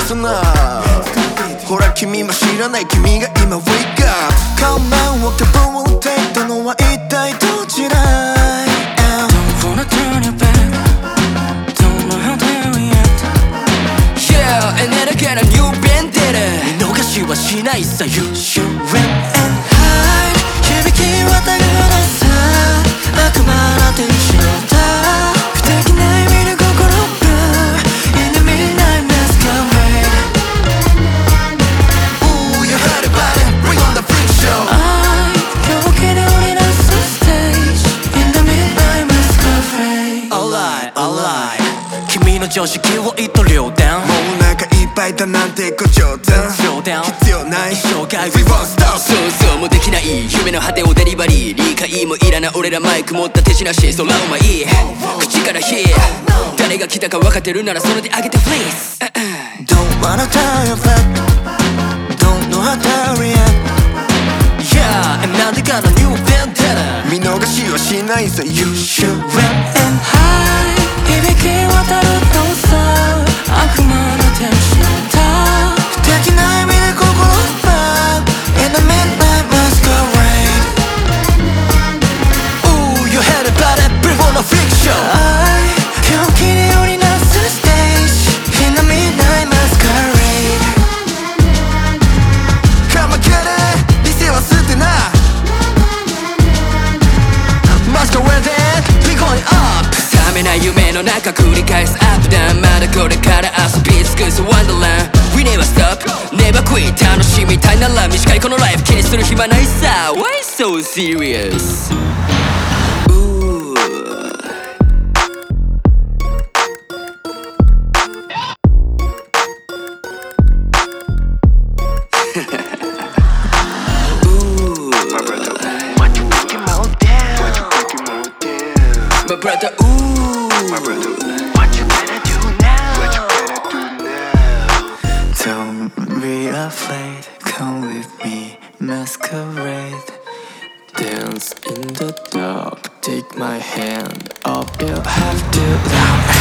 listen up ほら君も知らない君が今 wake up 顔面をかぶっていたのは一体どちら Don't wanna turn your back Don't know how to react Yeah, and then I get a new bandana 見逃しはしないさ You should run and hide 響き渡るほどさ悪魔の天使だ不敵な意味で心が In the midnight masquerade Ooh, you heard about it Bring on the freak show 狂気で織り出す stage In the midnight masquerade Alright, alright 君の常識を一刀両断もうお腹いっぱいだなんてご冗談必要ない障害 We won't stop 想像もできない夢の果てをデリバリー理解もいらない俺らマイク持った手品し空を舞い口から火誰が来たか分かってるならそれであげて Please Don't wanna tell your fact Don't know how to react Yeah, and now they got a new vendetta 見逃しはしないさ You should run and hide 響き渡るとさ悪魔の天使だ不敵な意味で心が In the midnight masquerade Ooh, you heard about it, bring on a freak show 狂気で織りなす stage In the midnight masquerade Come on get it 理性は捨てな Masquerade, we going up 覚めない夢の中繰り返すアップダウンまだこれから遊び尽くす Wonderland We never stop, never quit 楽しみたいなら短いこのライフ気にする暇ないさ Why so serious? Ooh My brother, why you breaking my down? Why you breaking my down? My brother, ooh My brother, what you gonna do now? What you gonna do now? Don't be afraid, come with me, masquerade Dance in the dark, take my hand, all you have to